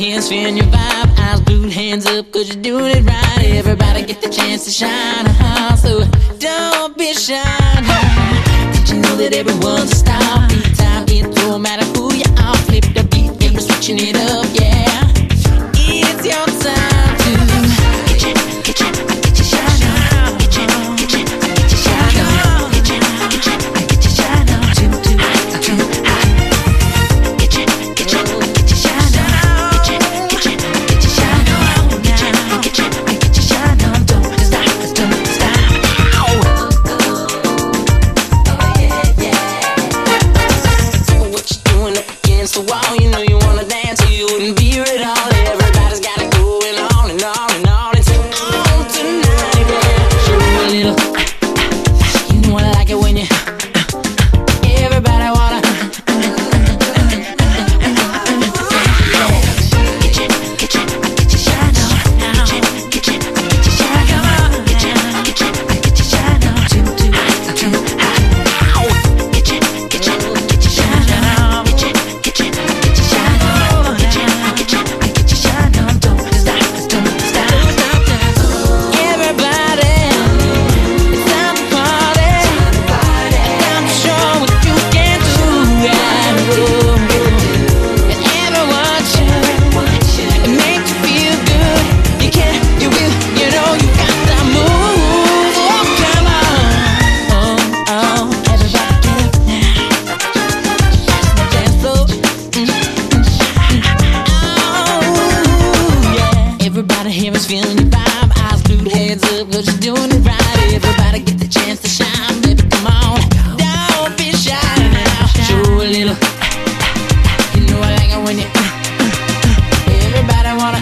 hands, feeling your vibe. Eyes glued, hands up, cause you're doing it right. Everybody get the chance to shine, so don't be shy. Did you know that everyone's a star? Beat time, it don't matter who you are. Flip the beat, and we're switching it up, yeah. It's your time to get your shine on. Get your shine on. Get your shine on. Get your shine on. The wall, you know you wanna dance, so you wouldn't be here at all. Everybody's got it going on and on and on. It's on tonight, yeah. Show a little, you know I like it when you. Everybody wanna. Get your shine on. Get your shine on. Get your shine on. Everybody here is feeling your vibe. Eyes glued, heads up, cause you're doing it right. Everybody get the chance to shine, baby, come on. Don't be shy now. Show a little, you know I like it when you. Everybody wanna.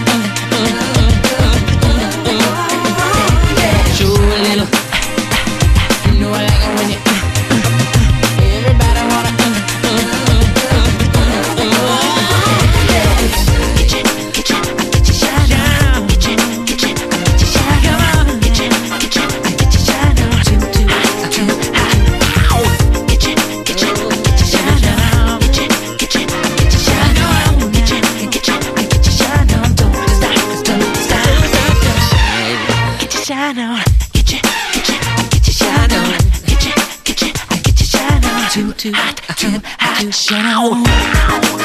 Show a little, you know I like it when you. Everybody wanna. Shine on, get your shine on, get your shine on, too hot to shine on.